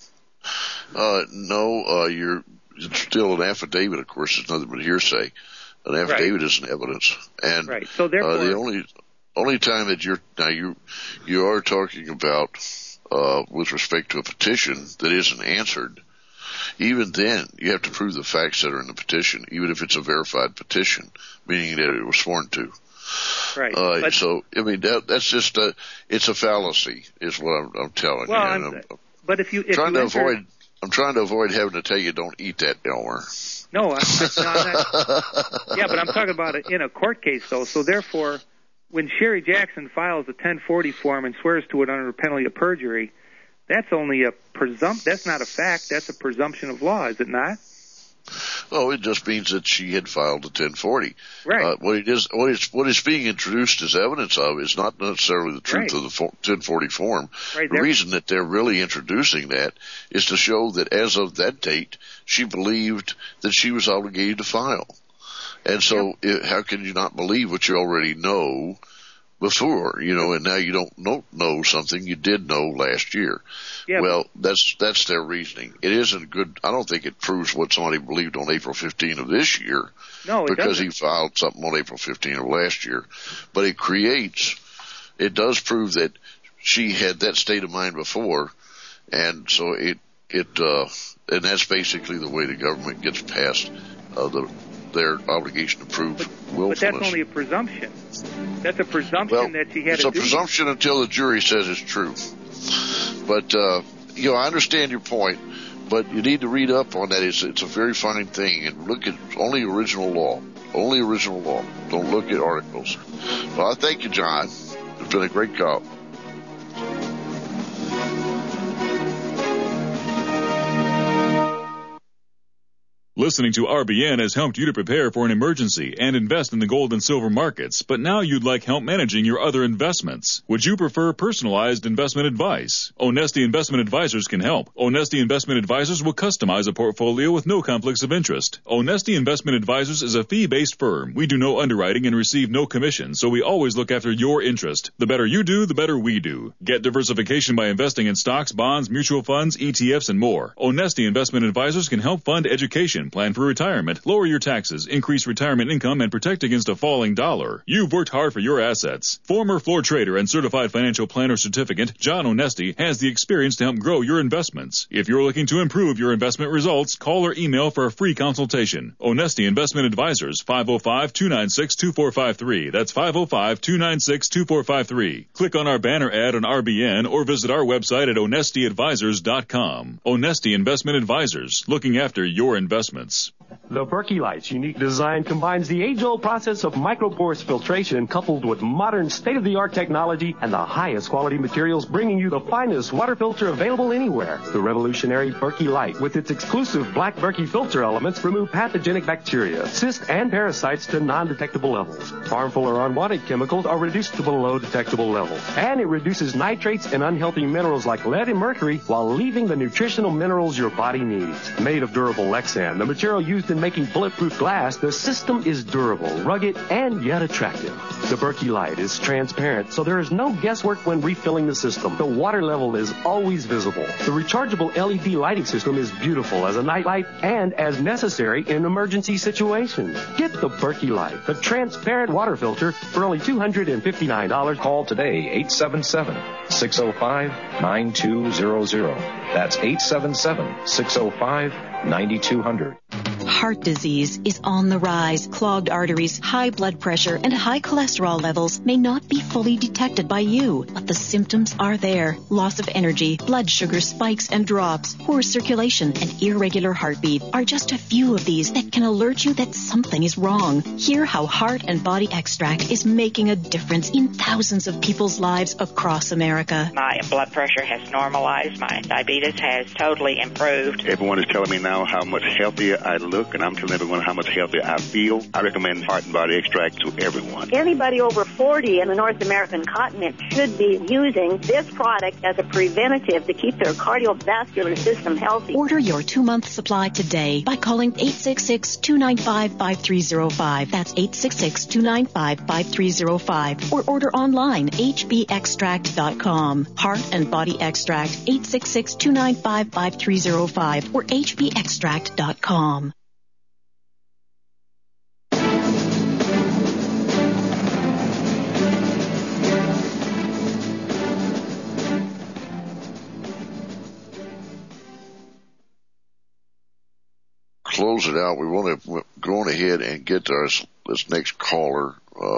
No, it's still an affidavit. Of course, it's nothing but hearsay. An affidavit isn't evidence, and right. So therefore, the only time that you are talking about with respect to a petition that isn't answered, even then you have to prove the facts that are in the petition, even if it's a verified petition, meaning that it was sworn to. Right. So I mean that's just it's a fallacy, is what I'm telling you. But I'm trying to avoid having to tell you don't eat that, Elmer. No, I'm not. Yeah, but I'm talking about it in a court case, though. So therefore, when Sherry Jackson files a 1040 form and swears to it under penalty of perjury, that's only a that's not a fact, that's a presumption of law, is it not? Oh, it just means that she had filed a 1040. Right. What is being introduced as evidence of is not necessarily the truth of the 1040 form. Right. The reason that they're really introducing that is to show that as of that date, she believed that she was obligated to file. And so how can you not believe what you already know before, and now you don't know something you did know last year. Yeah. Well, that's their reasoning. It isn't good. I don't think it proves what somebody believed on April 15 of this year. No, it because doesn't. He filed something on April 15 of last year. But it does prove that she had that state of mind before, and so and that's basically the way the government gets past their obligation to prove willfulness. But that's only a presumption. That's a presumption that she had it's a presumption until the jury says it's true. But, I understand your point, but you need to read up on that. It's a very fine thing, and look at only original law. Only original law. Don't look at articles. Well, I thank you, John. It's been a great call. Listening to RBN has helped you to prepare for an emergency and invest in the gold and silver markets, but now you'd like help managing your other investments. Would you prefer personalized investment advice? Onesti Investment Advisors can help. Onesti Investment Advisors will customize a portfolio with no conflicts of interest. Onesti Investment Advisors is a fee-based firm. We do no underwriting and receive no commission, so we always look after your interest. The better you do, the better we do. Get diversification by investing in stocks, bonds, mutual funds, ETFs, and more. Onesti Investment Advisors can help fund education, plan for retirement, lower your taxes, increase retirement income, and protect against a falling dollar. You've worked hard for your assets. Former floor trader and certified financial planner certificate, John Onesti, has the experience to help grow your investments. If you're looking to improve your investment results, call or email for a free consultation. Onesti Investment Advisors, 505-296-2453. That's 505-296-2453. Click on our banner ad on RBN or visit our website at onestiadvisors.com. Onesti Investment Advisors, looking after your investments. The Berkey Light's unique design combines the age-old process of microporous filtration coupled with modern state-of-the-art technology and the highest quality materials, bringing you the finest water filter available anywhere. The revolutionary Berkey Light, with its exclusive black Berkey filter elements, remove pathogenic bacteria, cysts, and parasites to non-detectable levels. Harmful or unwanted chemicals are reduced to below detectable levels. And it reduces nitrates and unhealthy minerals like lead and mercury while leaving the nutritional minerals your body needs. Made of durable Lexan, the material used in making bulletproof glass, the system is durable, rugged, and yet attractive. The Berkey Light is transparent, so there is no guesswork when refilling the system. The water level is always visible. The rechargeable LED lighting system is beautiful as a night light and as necessary in emergency situations. Get the Berkey Light, the transparent water filter, for only $259. Call today, 877-605-9200. That's 877-605-9200. Heart disease is on the rise. Clogged arteries, high blood pressure, and high cholesterol levels may not be fully detected by you, but the symptoms are there. Loss of energy, blood sugar spikes and drops, poor circulation, and irregular heartbeat are just a few of these that can alert you that something is wrong. Hear how Heart and Body Extract is making a difference in thousands of people's lives across America. My blood pressure has normalized. My diabetes has totally improved. Everyone is telling me now how much healthier I look, and I'm telling everyone how much healthier I feel. I recommend Heart and Body Extract to everyone. Anybody over 40 in the North American continent should be using this product as a preventative to keep their cardiovascular system healthy. Order your 2-month supply today by calling 866-295-5305. That's 866-295-5305. Or order online, hbextract.com. Heart and Body Extract, 866-295-5305 or hbextract.com. Close it out. We want to go on ahead and get to this next caller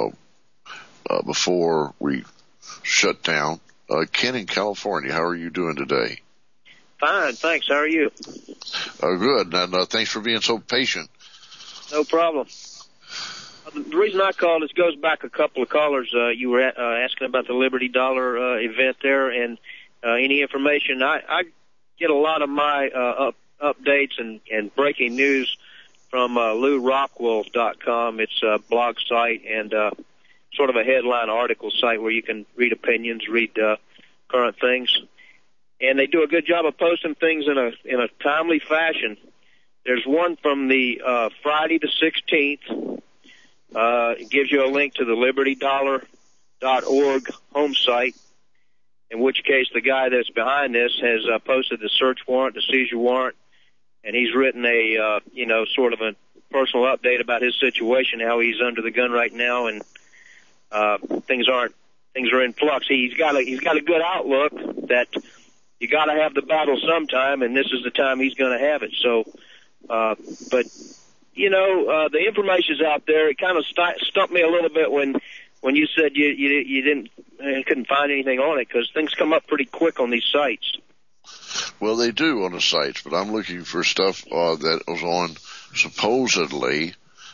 before we shut down. Ken in California, how are you doing today? Fine, thanks. How are you? Good, and thanks for being so patient. No problem. I'd the reason I called is goes back a couple of callers. You were asking about the Liberty Dollar event there, and any information. I get a lot of my updates and breaking news from LouRockwell.com. It's a blog site and sort of a headline article site where you can read opinions, read current things, and they do a good job of posting things in a timely fashion. There's one from the Friday the 16th. It gives you a link to the LibertyDollar.org home site, in which case the guy that's behind this has posted the search warrant, the seizure warrant, and he's written a, sort of a personal update about his situation, how he's under the gun right now, and things are in flux. He's got a good outlook that you got to have the battle sometime, and this is the time he's going to have it. So, but the information's out there. It kind of stumped me a little bit when you said you couldn't find anything on it, because things come up pretty quick on these sites. Well, they do on the sites, but I'm looking for stuff that was on supposedly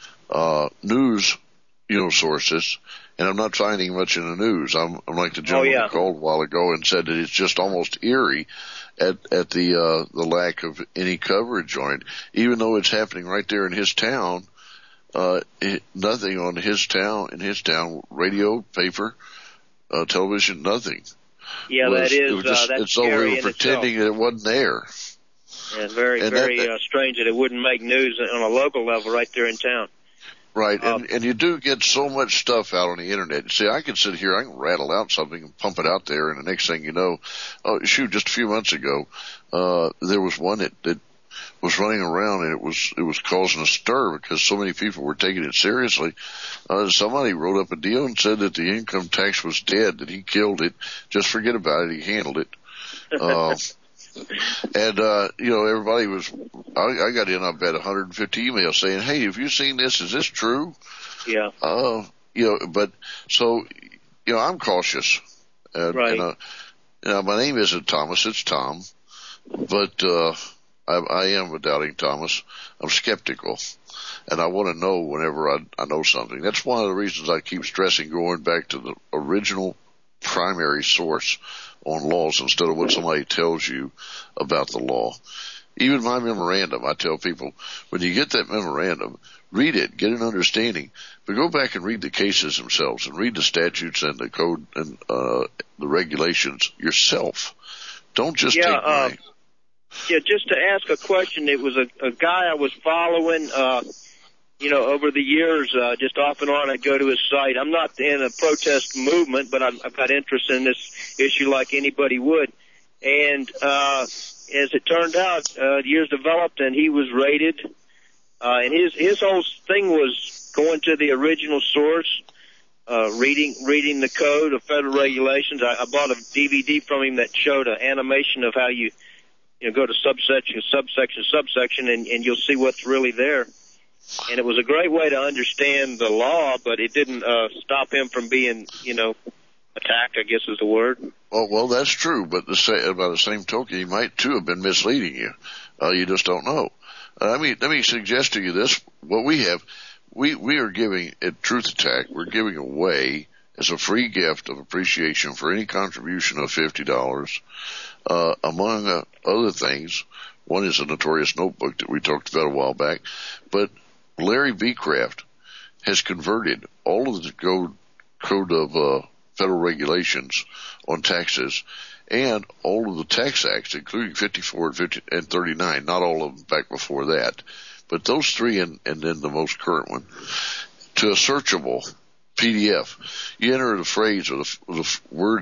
news, sources, and I'm not finding much in the news. I'm like the gentleman who called a while ago and said that it's just almost eerie at the lack of any coverage on it, even though it's happening right there in his town. Nothing on in his town, radio, paper, television, nothing. Yeah, that's it's over pretending that it wasn't there. Yeah, very strange that it wouldn't make news on a local level right there in town. Right, and you do get so much stuff out on the internet. See, I can sit here, I can rattle out something and pump it out there, and the next thing you know, just a few months ago, there was one that was running around, and it was causing a stir because so many people were taking it seriously. Somebody wrote up a deal and said that the income tax was dead, that he killed it. Just forget about it. He handled it. And everybody I got in, I bet 150 emails saying, "Hey, have you seen this? Is this true?" Yeah. But so, I'm cautious. Right. My name isn't Thomas, it's Tom. But, I am a doubting Thomas. I'm skeptical. And I want to know whenever I know something. That's one of the reasons I keep stressing going back to the original primary source on laws instead of what somebody tells you about the law. Even my memorandum, I tell people, when you get that memorandum, read it, get an understanding, but go back and read the cases themselves and read the statutes and the code and the regulations yourself. Don't just take mine. Yeah, just to ask a question, it was a guy I was following, over the years, just off and on. I'd go to his site. I'm not in a protest movement, but I've got interest in this issue like anybody would. And as it turned out, years developed, and he was raided. And his whole thing was going to the original source, reading the code of federal regulations. I bought a DVD from him that showed an animation of how you go to subsection, and you'll see what's really there. And it was a great way to understand the law, but it didn't stop him from being, attacked, I guess is the word. Well, that's true, but by the same token, he might too have been misleading you. You just don't know. Let me suggest to you this: what we have, we are giving at Truth Attack, we're giving away as a free gift of appreciation for any contribution of $50. Among other things, one is a Notorious Notebook that we talked about a while back, but Larry Beecraft has converted all of the code of federal regulations on taxes and all of the tax acts, including 54 and 39, not all of them back before that, but those three and then the most current one, to a searchable PDF. You enter the phrase or the word